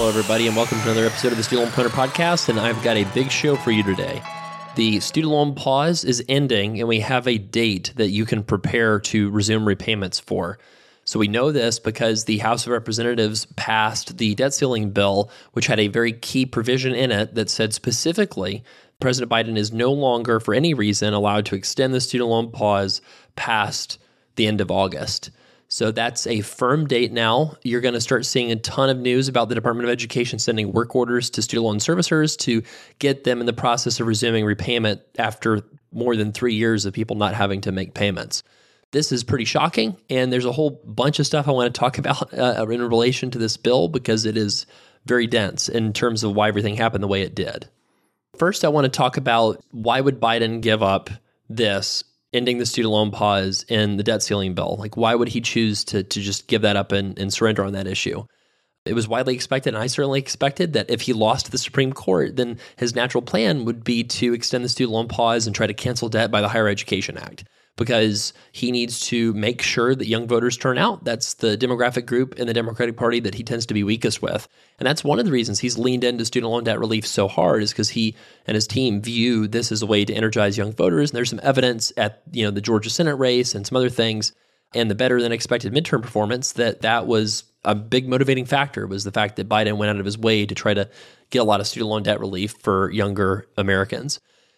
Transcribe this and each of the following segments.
Hello, everybody, and welcome to another episode of the Student Loan Planner Podcast, and I've got a big show for you today. The student loan pause is ending, and we have a date that you can prepare to resume repayments for. So we know this because the House of Representatives passed the debt ceiling bill, which had a very key provision in it that said specifically President Biden is no longer, for any reason, allowed to extend the student loan pause past the end of August. So that's a firm date now. You're going to start seeing a ton of news about the Department of Education sending work orders to student loan servicers to get them in the process of resuming repayment after more than 3 years of people not having to make payments. This is pretty shocking, and there's a whole bunch of stuff I want to talk about in relation to this bill because it is very dense in terms of why everything happened the way it did. First, I want to talk about why would Biden give up this ending the student loan pause in the debt ceiling bill. Like, why would he choose to just give that up and surrender on that issue? It was widely expected, and I certainly expected that if he lost to the Supreme Court, then his natural plan would be to extend the student loan pause and try to cancel debt by the Higher Education Act, because he needs to make sure that young voters turn out. That's the demographic group in the Democratic Party that he tends to be weakest with. And that's one of the reasons he's leaned into student loan debt relief so hard, is because he and his team view this as a way to energize young voters. And there's some evidence at the Georgia Senate race and some other things, and the better than expected midterm performance, that was a big motivating factor, was the fact that Biden went out of his way to try to get a lot of student loan debt relief for younger Americans.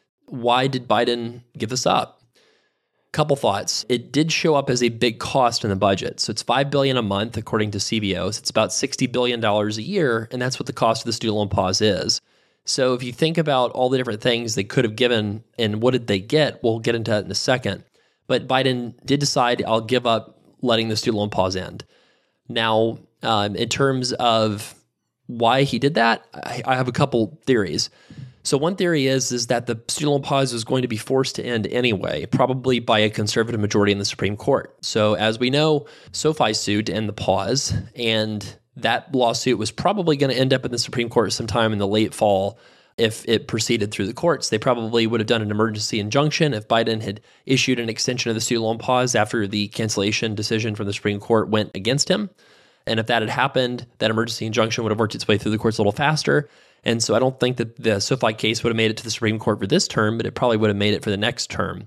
Why did Biden give this up? Couple thoughts. It did show up as a big cost in the budget. So it's $5 billion a month, according to CBOs. It's about $60 billion a year, and that's what the cost of the student loan pause is. So if you think about all the different things they could have given and what did they get, we'll get into that in a second. But Biden did decide, I'll give up letting the student loan pause end. Now, in terms of why he did that, I have a couple theories. So one theory is that the student loan pause was going to be forced to end anyway, probably by a conservative majority in the Supreme Court. So as we know, SoFi sued to end the pause, and that lawsuit was probably going to end up in the Supreme Court sometime in the late fall if it proceeded through the courts. They probably would have done an emergency injunction if Biden had issued an extension of the student loan pause after the cancellation decision from the Supreme Court went against him. And if that had happened, that emergency injunction would have worked its way through the courts a little faster. And so I don't think that the SoFi case would have made it to the Supreme Court for this term, but it probably would have made it for the next term.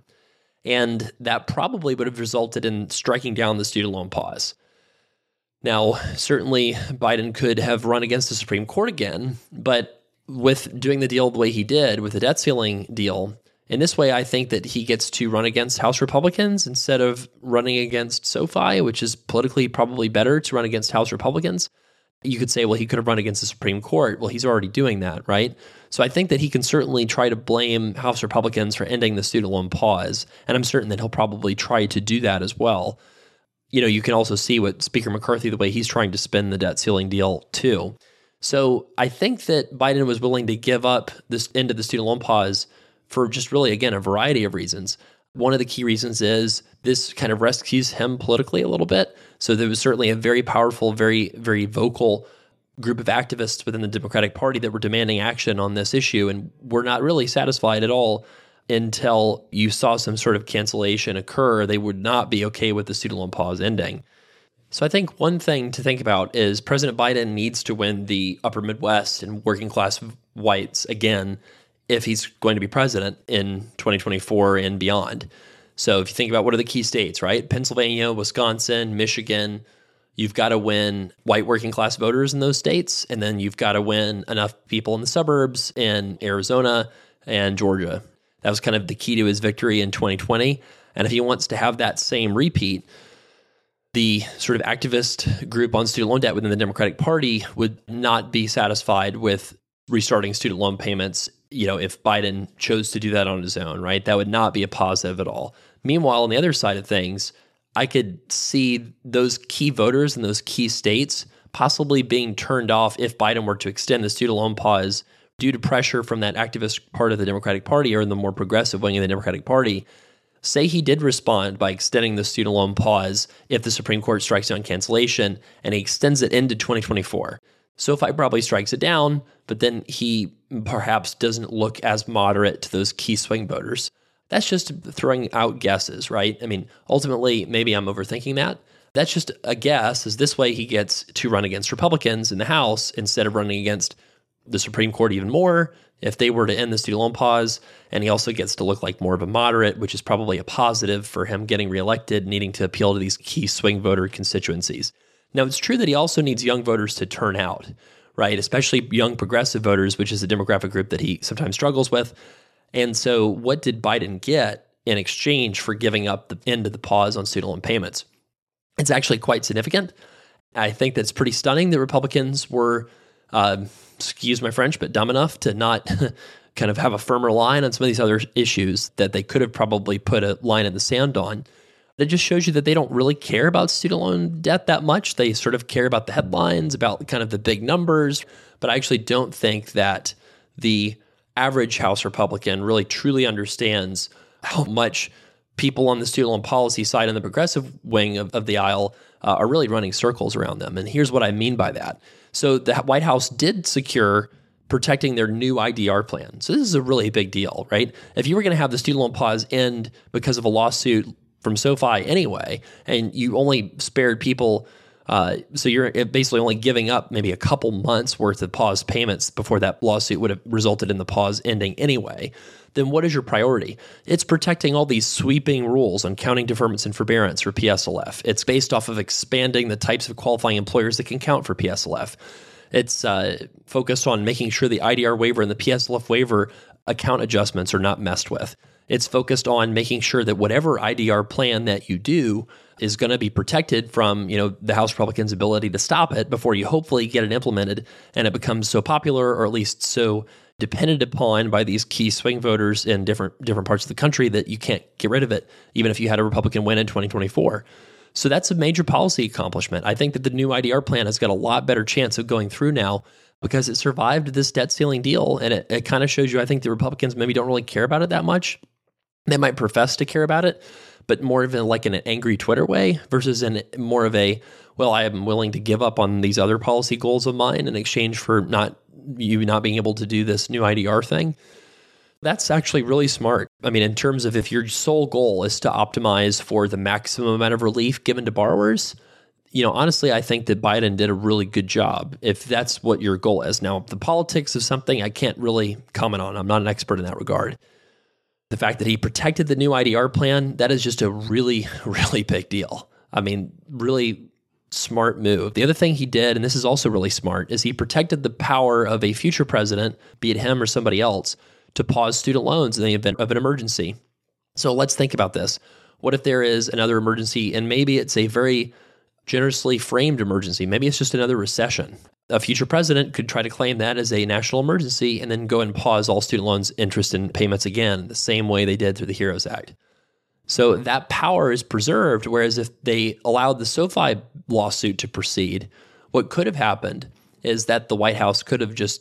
And that probably would have resulted in striking down the student loan pause. Now, certainly Biden could have run against the Supreme Court again, but with doing the deal the way he did with the debt ceiling deal, in this way, I think that he gets to run against House Republicans instead of running against SoFi, which is politically probably better to run against House Republicans. You could say, well, he could have run against the Supreme Court. Well, he's already doing that, right? So I think that he can certainly try to blame House Republicans for ending the student loan pause, and I'm certain that he'll probably try to do that as well. You can also see what Speaker McCarthy, the way he's trying to spin the debt ceiling deal too. So I think that Biden was willing to give up this end of the student loan pause for just really, again, a variety of reasons. One of the key reasons is this kind of rescues him politically a little bit. So there was certainly a very powerful, very, very vocal group of activists within the Democratic Party that were demanding action on this issue and were not really satisfied at all until you saw some sort of cancellation occur. They would not be okay with the student loan pause ending. So I think one thing to think about is President Biden needs to win the upper Midwest and working class whites again if he's going to be president in 2024 and beyond. So if you think about what are the key states, right? Pennsylvania, Wisconsin, Michigan, you've got to win white working class voters in those states, and then you've got to win enough people in the suburbs in Arizona and Georgia. That was kind of the key to his victory in 2020. And if he wants to have that same repeat, the sort of activist group on student loan debt within the Democratic Party would not be satisfied with restarting student loan payments, if Biden chose to do that on his own, right? That would not be a positive at all. Meanwhile, on the other side of things, I could see those key voters in those key states possibly being turned off if Biden were to extend the student loan pause due to pressure from that activist part of the Democratic Party or in the more progressive wing of the Democratic Party. Say he did respond by extending the student loan pause if the Supreme Court strikes down cancellation, and he extends it into 2024. SoFi probably strikes it down, but then he perhaps doesn't look as moderate to those key swing voters. That's just throwing out guesses, right? I mean, ultimately, maybe I'm overthinking that, That's just a guess, is this way he gets to run against Republicans in the House instead of running against the Supreme Court even more if they were to end the student loan pause. And he also gets to look like more of a moderate, which is probably a positive for him getting reelected, needing to appeal to these key swing voter constituencies. Now, it's true that he also needs young voters to turn out, right? Especially young progressive voters, which is a demographic group that he sometimes struggles with. And so what did Biden get in exchange for giving up the end of the pause on student loan payments? It's actually quite significant. I think that's pretty stunning that Republicans were, excuse my French, but dumb enough to not kind of have a firmer line on some of these other issues that they could have probably put a line in the sand on. It just shows you that they don't really care about student loan debt that much. They sort of care about the headlines, about kind of the big numbers, but I actually don't think that the average House Republican really truly understands how much people on the student loan policy side and the progressive wing of the aisle are really running circles around them. And here's what I mean by that. So the White House did secure protecting their new IDR plan. So this is a really big deal, right? If you were going to have the student loan pause end because of a lawsuit from SoFi anyway, and you only spared people, so you're basically only giving up maybe a couple months worth of pause payments before that lawsuit would have resulted in the pause ending anyway, then what is your priority? It's protecting all these sweeping rules on counting deferments and forbearance for PSLF. It's based off of expanding the types of qualifying employers that can count for PSLF. It's focused on making sure the IDR waiver and the PSLF waiver account adjustments are not messed with. It's focused on making sure that whatever IDR plan that you do is going to be protected from, the House Republicans' ability to stop it before you hopefully get it implemented and it becomes so popular, or at least so dependent upon by these key swing voters in different parts of the country that you can't get rid of it, even if you had a Republican win in 2024. So that's a major policy accomplishment. I think that the new IDR plan has got a lot better chance of going through now because it survived this debt ceiling deal. And it kind of shows you, I think the Republicans maybe don't really care about it that much. They might profess to care about it, but more of like in an angry Twitter way versus in more of a, well, I am willing to give up on these other policy goals of mine in exchange for not being able to do this new IDR thing. That's actually really smart. I mean, in terms of if your sole goal is to optimize for the maximum amount of relief given to borrowers, honestly, I think that Biden did a really good job if that's what your goal is. Now, the politics of something I can't really comment on. I'm not an expert in that regard. The fact that he protected the new IDR plan, that is just a really, really big deal. I mean, really smart move. The other thing he did, and this is also really smart, is he protected the power of a future president, be it him or somebody else, to pause student loans in the event of an emergency. So let's think about this. What if there is another emergency, and maybe it's a very generously framed emergency? Maybe it's just another recession. A future president could try to claim that as a national emergency and then go and pause all student loans interest and payments again, the same way they did through the HEROES Act. So that power is preserved, whereas if they allowed the SoFi lawsuit to proceed, what could have happened is that the White House could have just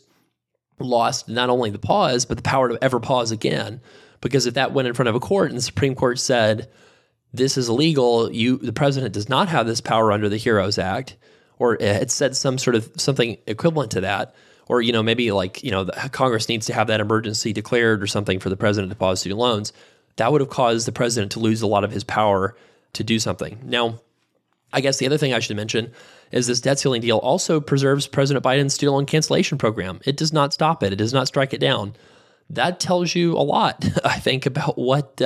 lost not only the pause, but the power to ever pause again. Because if that went in front of a court and the Supreme Court said, this is illegal, the president does not have this power under the HEROES Act, or it said something equivalent to that, or maybe Congress needs to have that emergency declared or something for the president to pause student loans, that would have caused the president to lose a lot of his power to do something. Now, I guess the other thing I should mention is this debt ceiling deal also preserves President Biden's student loan cancellation program. It does not stop it. It does not strike it down. That tells you a lot, I think, about what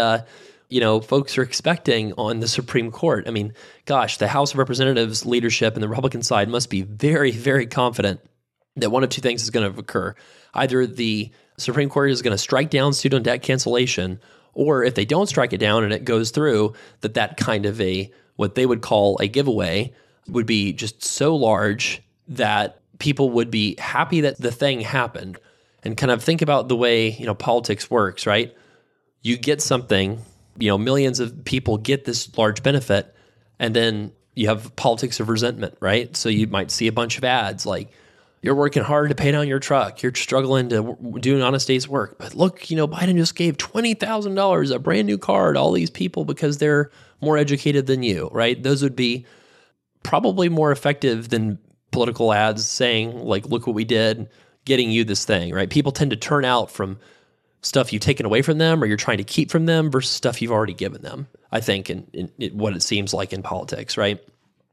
folks are expecting on the Supreme Court. I mean, gosh, the House of Representatives leadership and the Republican side must be very, very confident that one of two things is going to occur. Either the Supreme Court is going to strike down student debt cancellation, or if they don't strike it down and it goes through, that kind of what they would call a giveaway would be just so large that people would be happy that the thing happened. And kind of think about the way, politics works, right? You get something, millions of people get this large benefit, and then you have politics of resentment, right? So you might see a bunch of ads like, you're working hard to pay down your truck. You're struggling to do an honest day's work. But look, Biden just gave $20,000, a brand new car to all these people because they're more educated than you, right? Those would be probably more effective than political ads saying, like, look what we did, getting you this thing, right? People tend to turn out from stuff you've taken away from them or you're trying to keep from them versus stuff you've already given them, I think, in what it seems like in politics, right?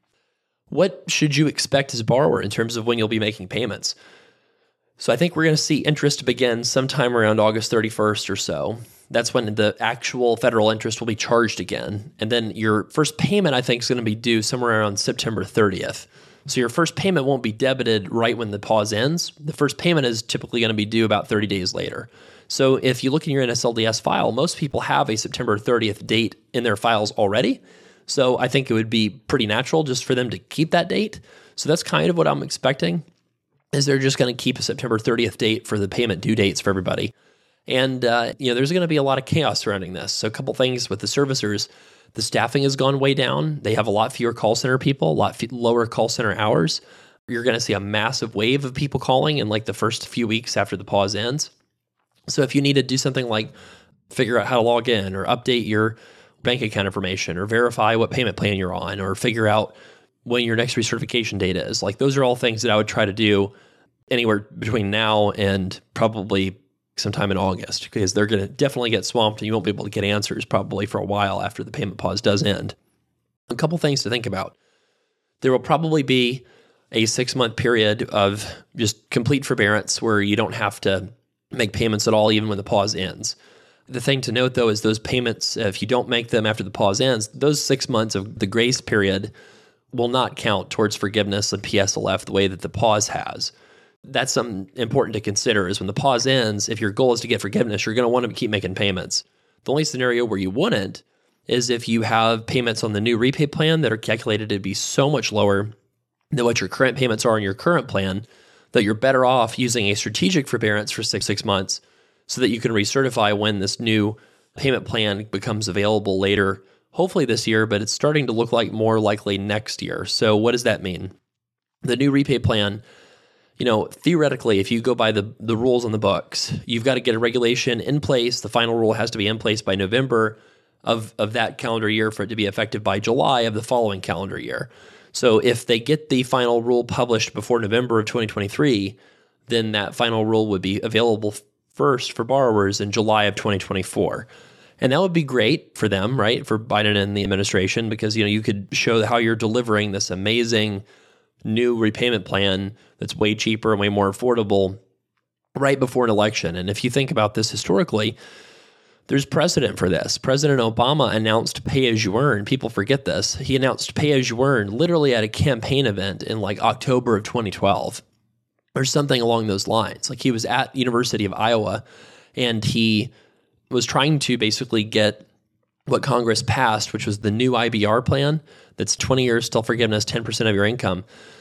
what should you expect as a borrower in terms of when you'll be making payments? So I think we're going to see interest begin sometime around August 31st or so. That's when the actual federal interest will be charged again. And then your first payment, I think, is going to be due somewhere around September 30th. So your first payment won't be debited right when the pause ends. The first payment is typically going to be due about 30 days later. So if you look in your NSLDS file, most people have a September 30th date in their files already. So I think it would be pretty natural just for them to keep that date. So that's kind of what I'm expecting, is they're just going to keep a September 30th date for the payment due dates for everybody. And there's going to be a lot of chaos surrounding this. So a couple things with the servicers. The staffing has gone way down. They have a lot fewer call center people, a lot lower call center hours. You're going to see a massive wave of people calling in like the first few weeks after the pause ends. So if you need to do something like figure out how to log in or update your bank account information or verify what payment plan you're on or figure out when your next recertification date is, like those are all things that I would try to do anywhere between now and probably sometime in August, because they're going to definitely get swamped and you won't be able to get answers probably for a while after the payment pause does end. A couple things to think about. There will probably be a 6-month period of just complete forbearance where you don't have to make payments at all even when the pause ends. The thing to note, though, is those payments, if you don't make them after the pause ends, those 6 months of the grace period will not count towards forgiveness and PSLF the way that the pause has. That's something important to consider, is when the pause ends, if your goal is to get forgiveness, you're going to want to keep making payments. The only scenario where you wouldn't is if you have payments on the new repay plan that are calculated to be so much lower than what your current payments are in your current plan, that you're better off using a strategic forbearance for six months so that you can recertify when this new payment plan becomes available later, hopefully this year, but it's starting to look like more likely next year. So what does that mean? The new repay plan, theoretically, if you go by the rules on the books, you've got to get a regulation in place. The final rule has to be in place by November of that calendar year for it to be effective by July of the following calendar year. So if they get the final rule published before November of 2023, then that final rule would be available first for borrowers in July of 2024. And that would be great for them, right? For Biden and the administration, because you could show how you're delivering this amazing new repayment plan that's way cheaper and way more affordable right before an election. And if you think about this historically, there's precedent for this. President Obama announced pay-as-you-earn. People forget this. He announced pay-as-you-earn literally at a campaign event in like October of 2012 or something along those lines. Like he was at University of Iowa and he was trying to basically get what Congress passed, which was the new IBR plan that's 20 years still forgiveness, 10% of your income.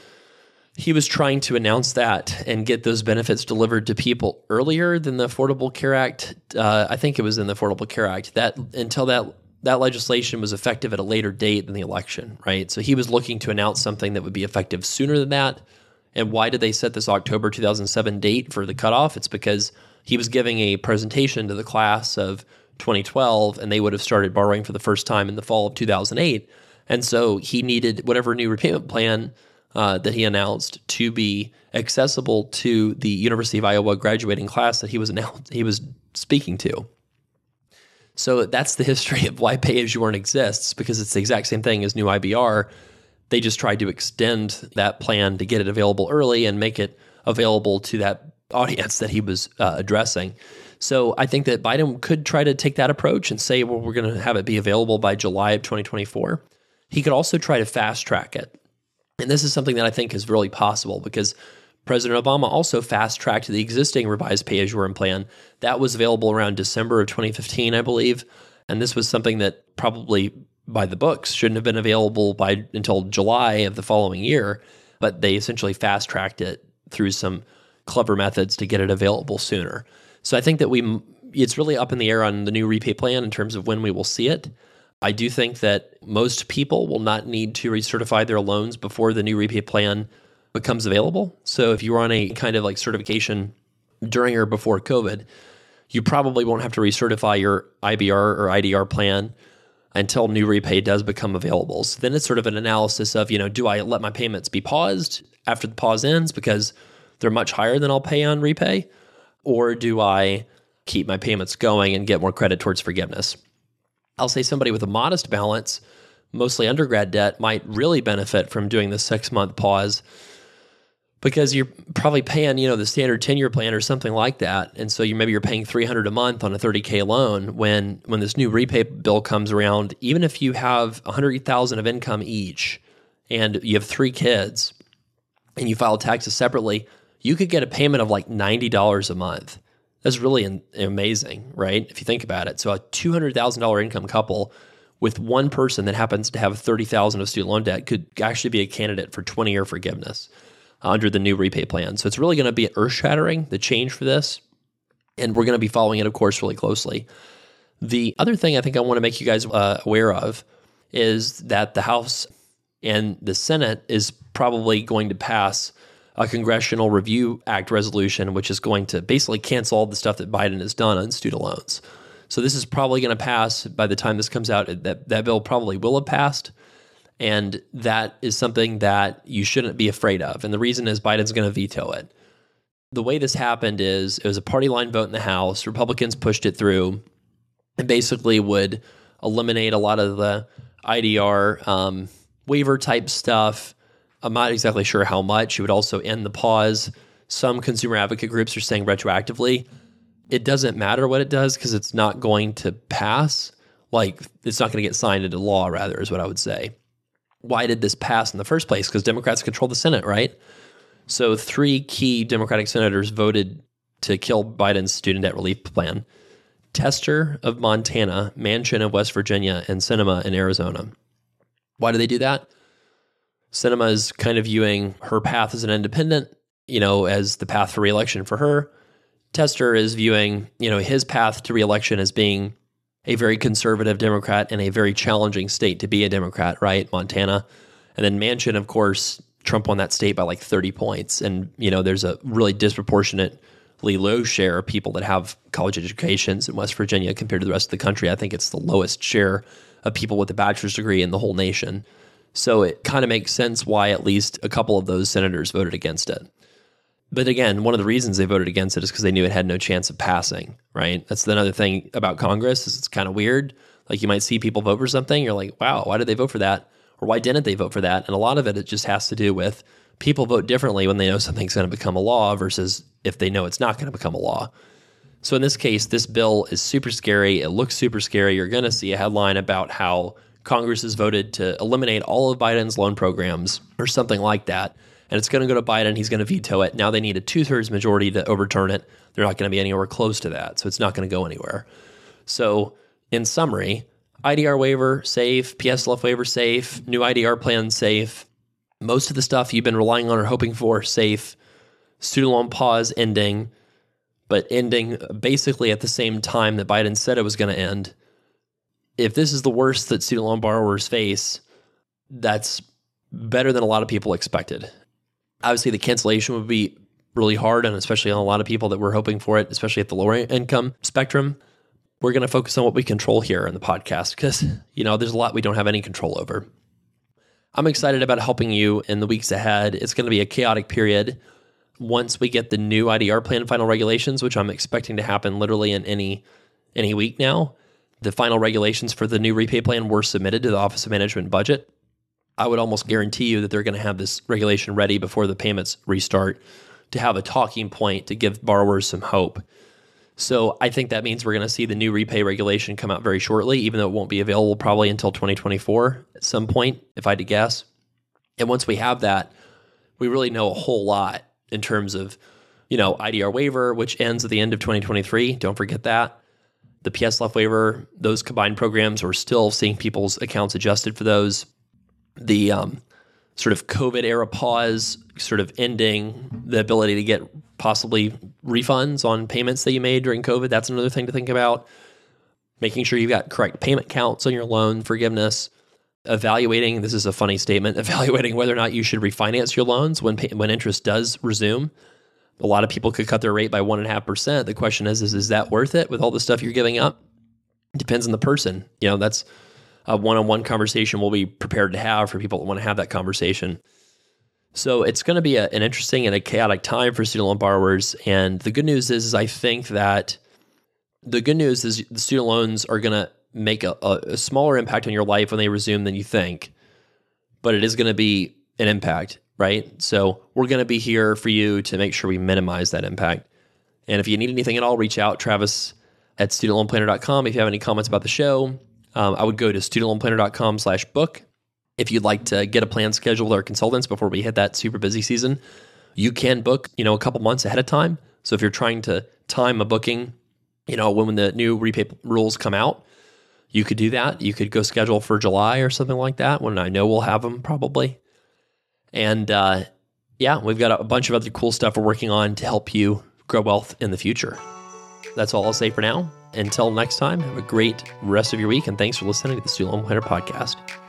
He was trying to announce that and get those benefits delivered to people earlier than the Affordable Care Act. I think it was in the Affordable Care Act, that until that legislation was effective at a later date than the election, right? So he was looking to announce something that would be effective sooner than that. And why did they set this October 2007 date for the cutoff? It's because he was giving a presentation to the class of 2012, and they would have started borrowing for the first time in the fall of 2008. And so he needed whatever new repayment plan that he announced to be accessible to the University of Iowa graduating class that he was speaking to. So that's the history of why pay-as-you-earn exists, because it's the exact same thing as new IBR. They just tried to extend that plan to get it available early and make it available to that audience that he was addressing. So I think that Biden could try to take that approach and say, well, we're going to have it be available by July of 2024. He could also try to fast track it. And this is something that I think is really possible because President Obama also fast-tracked the existing revised pay-as-you-earn plan. That was available around December of 2015, I believe. And this was something that probably by the books shouldn't have been available until July of the following year. But they essentially fast-tracked it through some clever methods to get it available sooner. So I think that it's really up in the air on the new repay plan in terms of when we will see it. I do think that most people will not need to recertify their loans before the new repay plan becomes available. So if you're on a kind of like certification during or before COVID, you probably won't have to recertify your IBR or IDR plan until new repay does become available. So then it's sort of an analysis of, do I let my payments be paused after the pause ends because they're much higher than I'll pay on repay? Or do I keep my payments going and get more credit towards forgiveness? I'll say somebody with a modest balance mostly undergrad debt might really benefit from doing the 6-month pause, because you're probably paying, the standard 10-year plan or something like that. And so maybe you're paying $300 a month on a $30K loan. When this new repay bill comes around, even if you have $100,000 of income each and you have 3 kids and you file taxes separately, you could get a payment of like $90 a month. That's really amazing, right? If you think about it. So a $200,000 income couple with one person that happens to have $30,000 of student loan debt could actually be a candidate for 20-year forgiveness under the new repay plan. So it's really going to be earth-shattering, the change for this. And we're going to be following it, of course, really closely. The other thing I think I want to make you guys aware of is that the House and the Senate is probably going to pass a Congressional Review Act resolution, which is going to basically cancel all the stuff that Biden has done on student loans. So this is probably going to pass by the time this comes out. That bill probably will have passed. And that is something that you shouldn't be afraid of. And the reason is Biden's going to veto it. The way this happened is it was a party line vote in the House. Republicans pushed it through and basically would eliminate a lot of the IDR waiver type stuff. I'm not exactly sure how much. It would also end the pause. Some consumer advocate groups are saying retroactively. It doesn't matter what it does because it's not going to pass. Like, it's not going to get signed into law, rather, is what I would say. Why did this pass in the first place? Because Democrats control the Senate, right? So 3 key Democratic senators voted to kill Biden's student debt relief plan. Tester of Montana, Manchin of West Virginia, and Sinema in Arizona. Why do they do that? Sinema is kind of viewing her path as an independent, as the path for re-election for her. Tester is viewing, his path to re-election as being a very conservative Democrat in a very challenging state to be a Democrat, right? Montana. And then Manchin, of course, Trump won that state by like 30 points. And, there's a really disproportionately low share of people that have college educations in West Virginia compared to the rest of the country. I think it's the lowest share of people with a bachelor's degree in the whole nation. So it kind of makes sense why at least a couple of those senators voted against it. But again, one of the reasons they voted against it is because they knew it had no chance of passing, right? That's another thing about Congress is it's kind of weird. Like you might see people vote for something. You're like, wow, why did they vote for that? Or why didn't they vote for that? And a lot of it just has to do with people vote differently when they know something's going to become a law versus if they know it's not going to become a law. So in this case, this bill is super scary. It looks super scary. You're going to see a headline about how Congress has voted to eliminate all of Biden's loan programs or something like that. And it's going to go to Biden. He's going to veto it. Now they need a 2/3 majority to overturn it. They're not going to be anywhere close to that. So it's not going to go anywhere. So in summary, IDR waiver, safe. PSLF waiver, safe. New IDR plan, safe. Most of the stuff you've been relying on or hoping for, safe. Student loan pause ending, but ending basically at the same time that Biden said it was going to end. If this is the worst that student loan borrowers face, that's better than a lot of people expected. Obviously, the cancellation would be really hard, and especially on a lot of people that were hoping for it, especially at the lower income spectrum. We're going to focus on what we control here in the podcast because, there's a lot we don't have any control over. I'm excited about helping you in the weeks ahead. It's going to be a chaotic period. Once we get the new IDR plan final regulations, which I'm expecting to happen literally in any week now, the final regulations for the new repay plan were submitted to the Office of Management and Budget. I would almost guarantee you that they're going to have this regulation ready before the payments restart to have a talking point to give borrowers some hope. So I think that means we're going to see the new repay regulation come out very shortly, even though it won't be available probably until 2024 at some point, if I had to guess. And once we have that, we really know a whole lot in terms of, IDR waiver, which ends at the end of 2023. Don't forget that. The PSLF waiver, those combined programs, we're still seeing people's accounts adjusted for those. The sort of COVID era pause sort of ending, the ability to get possibly refunds on payments that you made during COVID. That's another thing to think about. Making sure you've got correct payment counts on your loan forgiveness. Evaluating, this is a funny statement, evaluating whether or not you should refinance your loans when interest does resume. A lot of people could cut their rate by 1.5%. The question is that worth it with all the stuff you're giving up? It depends on the person. That's a one-on-one conversation we'll be prepared to have for people that want to have that conversation. So it's going to be an interesting and a chaotic time for student loan borrowers. And the good news is I think that the good news is the student loans are going to make a smaller impact on your life when they resume than you think, but it is going to be an impact, right? So we're going to be here for you to make sure we minimize that impact. And if you need anything at all, reach out, Travis at studentloanplanner.com. If you have any comments about the show, I would go to studentloanplanner.com/book. If you'd like to get a plan scheduled with our consultants before we hit that super busy season, you can book, a couple months ahead of time. So if you're trying to time a booking, when the new repay rules come out, you could do that. You could go schedule for July or something like that, when I know we'll have them probably. And we've got a bunch of other cool stuff we're working on to help you grow wealth in the future. That's all I'll say for now. Until next time, have a great rest of your week, and thanks for listening to the Student Loan Planner Podcast.